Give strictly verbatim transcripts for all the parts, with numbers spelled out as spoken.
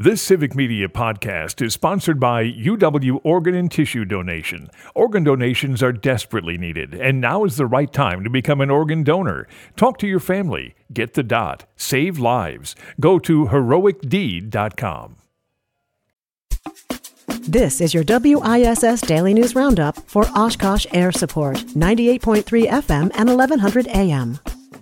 This Civic Media podcast is sponsored by U W Organ and Tissue Donation. Organ donations are desperately needed, and now is the right time to become an organ donor. Talk to your family. Get the dot. Save lives. Go to heroic deed dot com. This is your W I S S Daily News Roundup for Oshkosh Air Support, ninety-eight point three F M and eleven hundred A M.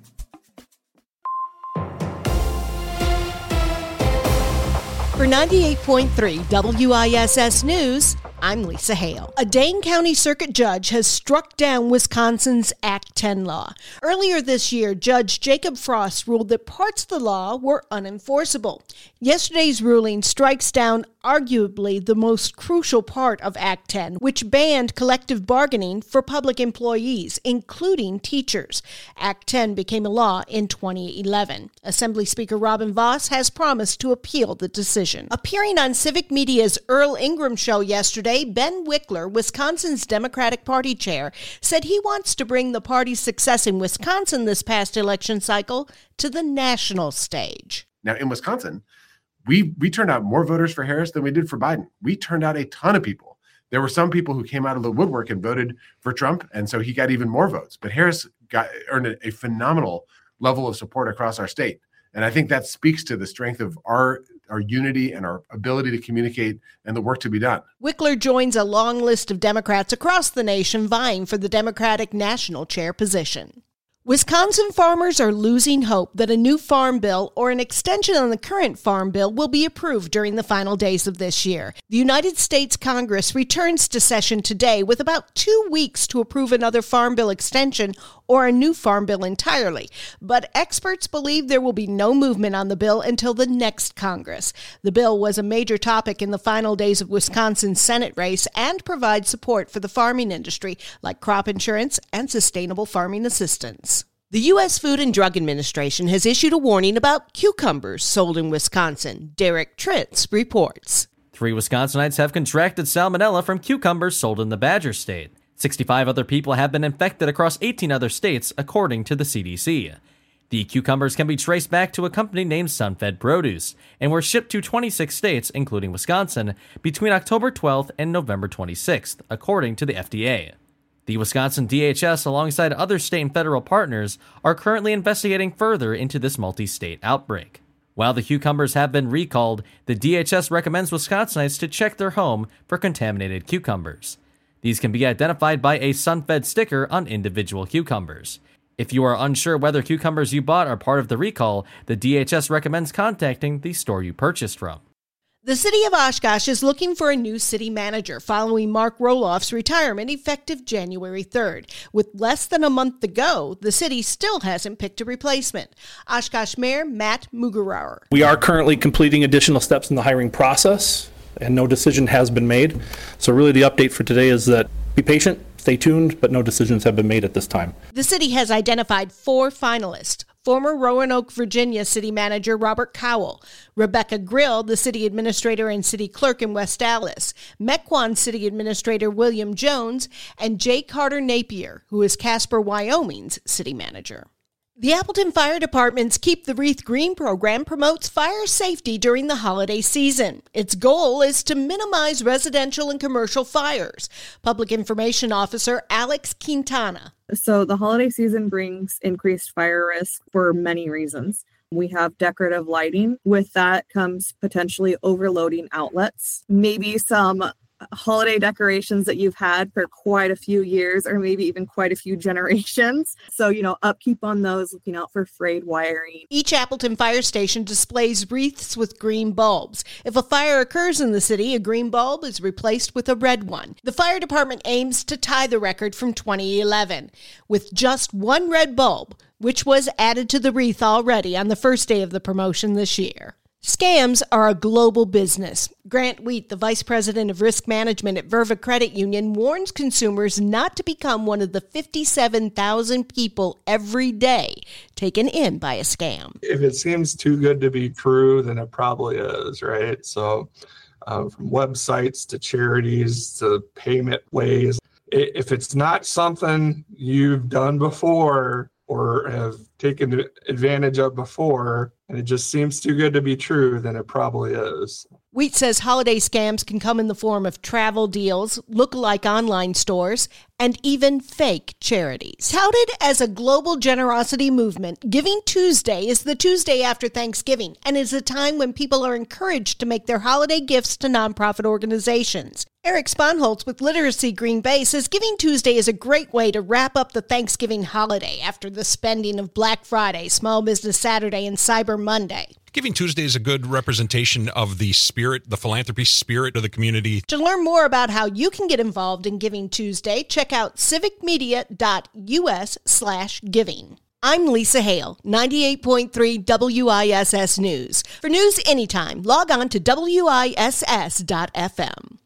For ninety-eight point three W I S S News, I'm Lisa Hale. A Dane County Circuit judge has struck down Wisconsin's Act ten law. Earlier this year, Judge Jacob Frost ruled that parts of the law were unenforceable. Yesterday's ruling strikes down arguably the most crucial part of Act ten, which banned collective bargaining for public employees, including teachers. Act ten became a law in twenty eleven. Assembly Speaker Robin Vos has promised to appeal the decision. Appearing on Civic Media's Earl Ingram show yesterday, Ben Wickler, Wisconsin's Democratic Party chair, said he wants to bring the party's success in Wisconsin this past election cycle to the national stage. Now, in Wisconsin, we we turned out more voters for Harris than we did for Biden. We turned out a ton of people. There were some people who came out of the woodwork and voted for Trump, and so he got even more votes. But Harris got earned a, a phenomenal level of support across our state. And I think that speaks to the strength of our our unity and our ability to communicate and the work to be done. Wickler joins a long list of Democrats across the nation vying for the Democratic national chair position. Wisconsin farmers are losing hope that a new farm bill or an extension on the current farm bill will be approved during the final days of this year. The United States Congress returns to session today with about two weeks to approve another farm bill extension or a new farm bill entirely. But experts believe there will be no movement on the bill until the next Congress. The bill was a major topic in the final days of Wisconsin's Senate race and provides support for the farming industry, like crop insurance and sustainable farming assistance. The U S Food and Drug Administration has issued a warning about cucumbers sold in Wisconsin. Derek Tritz reports. Three Wisconsinites have contracted salmonella from cucumbers sold in the Badger State. sixty-five other people have been infected across eighteen other states, according to the C D C. The cucumbers can be traced back to a company named Sunfed Produce and were shipped to twenty-six states, including Wisconsin, between October twelfth and November twenty-sixth, according to the F D A. The Wisconsin D H S, alongside other state and federal partners, are currently investigating further into this multi-state outbreak. While the cucumbers have been recalled, the D H S recommends Wisconsinites to check their home for contaminated cucumbers. These can be identified by a Sunfed sticker on individual cucumbers. If you are unsure whether cucumbers you bought are part of the recall, the D H S recommends contacting the store you purchased from. The city of Oshkosh is looking for a new city manager following Mark Roloff's retirement effective January third. With less than a month to go, the city still hasn't picked a replacement. Oshkosh Mayor Matt Mugerauer. We are currently completing additional steps in the hiring process, and no decision has been made. So really the update for today is that be patient, stay tuned, but no decisions have been made at this time. The city has identified four finalists. Former Roanoke, Virginia City Manager Robert Cowell, Rebecca Grill, the City Administrator and City Clerk in West Allis, Mequon City Administrator William Jones, and J. Carter Napier, who is Casper, Wyoming's City Manager. The Appleton Fire Department's Keep the Wreath Green program promotes fire safety during the holiday season. Its goal is to minimize residential and commercial fires. Public Information Officer Alex Quintana. So the holiday season brings increased fire risk for many reasons. We have decorative lighting. With that comes potentially overloading outlets, maybe some holiday decorations that you've had for quite a few years or maybe even quite a few generations. So, you know, upkeep on those, looking out for frayed wiring. Each Appleton fire station displays wreaths with green bulbs. If a fire occurs in the city, a green bulb is replaced with a red one. The fire department aims to tie the record from twenty eleven with just one red bulb, which was added to the wreath already on the first day of the promotion this year. Scams are a global business. Grant Wheat, the Vice President of Risk Management at Verva Credit Union, warns consumers not to become one of the fifty-seven thousand people every day taken in by a scam. If it seems too good to be true, then it probably is, right? So uh, from websites to charities to payment ways, if it's not something you've done before or have taken advantage of before, and it just seems too good to be true, then it probably is. Wheat says holiday scams can come in the form of travel deals, look-alike online stores, and even fake charities. Touted as a global generosity movement, Giving Tuesday is the Tuesday after Thanksgiving and is a time when people are encouraged to make their holiday gifts to nonprofit organizations. Eric Sponholtz with Literacy Green Bay says Giving Tuesday is a great way to wrap up the Thanksgiving holiday after the spending of Black Friday, Small Business Saturday, and Cyber Monday. Giving Tuesday is a good representation of the spirit, the philanthropy spirit of the community. To learn more about how you can get involved in Giving Tuesday, check out civicmedia.us slash giving. I'm Lisa Hale, ninety-eight point three W I S S News. For news anytime, log on to W I S S dot F M.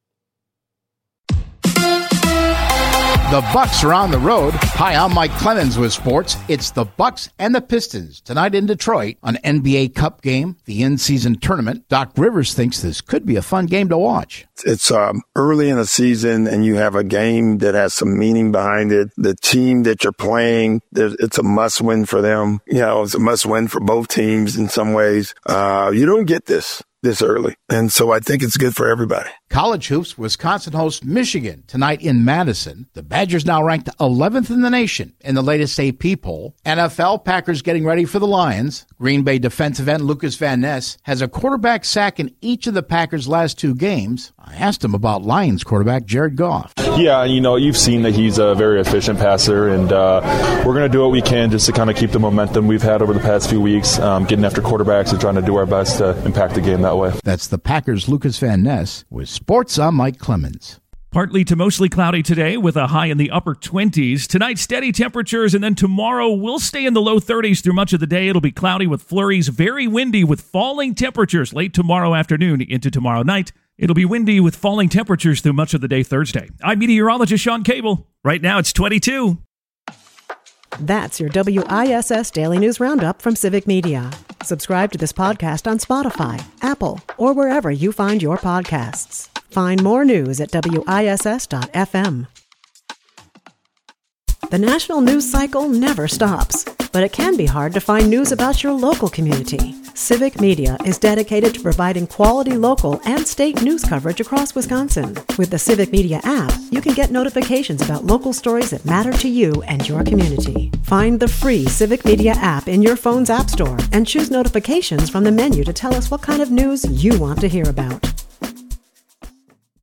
The Bucks are on the road. Hi, I'm Mike Clemens with sports. It's the Bucks and the Pistons tonight in Detroit, an N B A Cup game, the in-season tournament. Doc Rivers thinks this could be a fun game to watch. It's um, early in the season, and you have a game that has some meaning behind it. The team that you're playing, it's a must-win for them. You know, it's a must-win for both teams in some ways. Uh, you don't get this this early, and so I think it's good for everybody. College hoops, Wisconsin hosts Michigan tonight in Madison. The Badgers now ranked eleventh in the nation in the latest A P poll. N F L, Packers getting ready for the Lions. Green Bay defensive end Lucas Van Ness has a quarterback sack in each of the Packers' last two games. I asked him about Lions quarterback Jared Goff. Yeah, you know, you've seen that he's a very efficient passer, and uh, we're going to do what we can just to kind of keep the momentum we've had over the past few weeks, um, getting after quarterbacks and trying to do our best to impact the game that way. That's the Packers' Lucas Van Ness with Sports. I'm Mike Clemens. Partly to mostly cloudy today with a high in the upper twenties. Tonight, steady temperatures, and then tomorrow we'll stay in the low thirties through much of the day. It'll be cloudy with flurries, very windy with falling temperatures late tomorrow afternoon into tomorrow night. It'll be windy with falling temperatures through much of the day Thursday. I'm meteorologist Sean Cable. Right now it's twenty-two. That's your W I S S Daily News Roundup from Civic Media. Subscribe to this podcast on Spotify, Apple, or wherever you find your podcasts. Find more news at W I S S dot F M. The national news cycle never stops, but it can be hard to find news about your local community. Civic Media is dedicated to providing quality local and state news coverage across Wisconsin. With the Civic Media app, you can get notifications about local stories that matter to you and your community. Find the free Civic Media app in your phone's app store and choose notifications from the menu to tell us what kind of news you want to hear about.